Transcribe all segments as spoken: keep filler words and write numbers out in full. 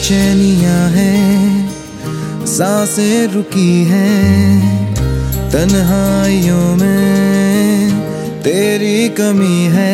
बेचैनियां हैं, सांसें रुकी हैं, तन्हाइयों में तेरी कमी है।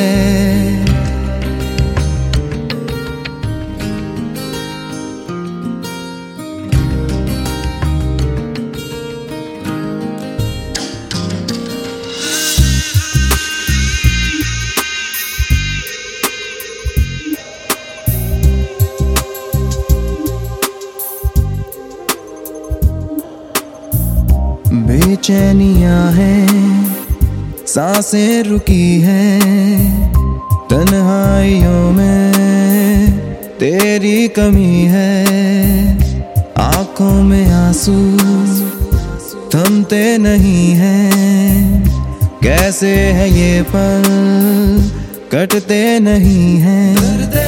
बेचैनियां हैं, सांसें रुकी हैं, तन्हाइयों में तेरी कमी है। आंखों में आंसू थमते नहीं हैं, कैसे है ये पल कटते नहीं हैं।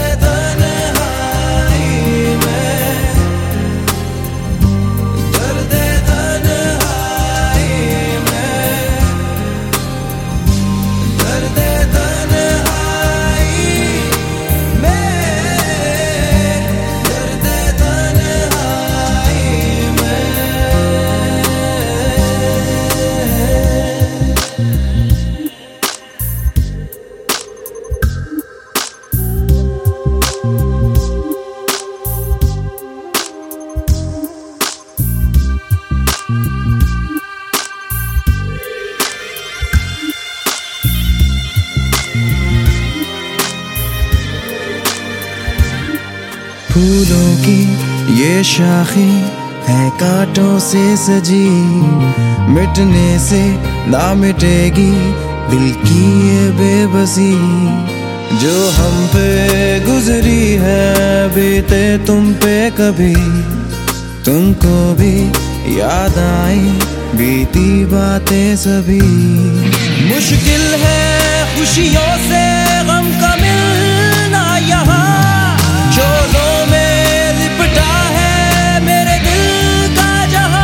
फूलों की ये शाखें है कांटों से सजी, मिटने से ना मिटेगी दिल की ये बेबसी। जो हम पे गुजरी है बीते तुम पे कभी, तुमको भी याद आई बीती बातें सभी। मुश्किल है खुशियों से गम का मिलना यहाँ, शोरों में लिपटा है मेरे दिल का जहां।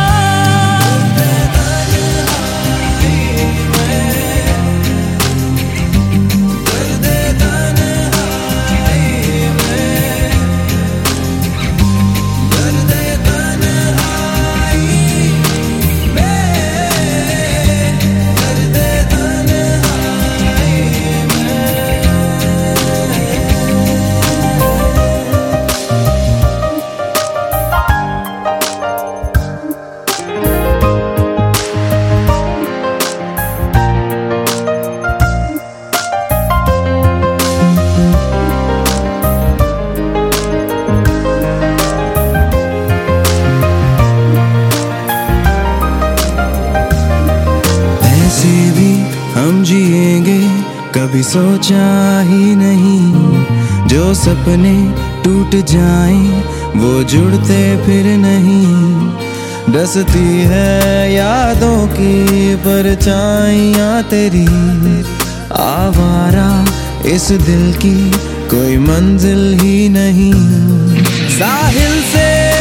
हम जिएंगे कभी सोचा ही नहीं, जो सपने टूट जाएं वो जुड़ते फिर नहीं। डसती है यादों की परछाइयां तेरी, आवारा इस दिल की कोई मंजिल ही नहीं। साहिल से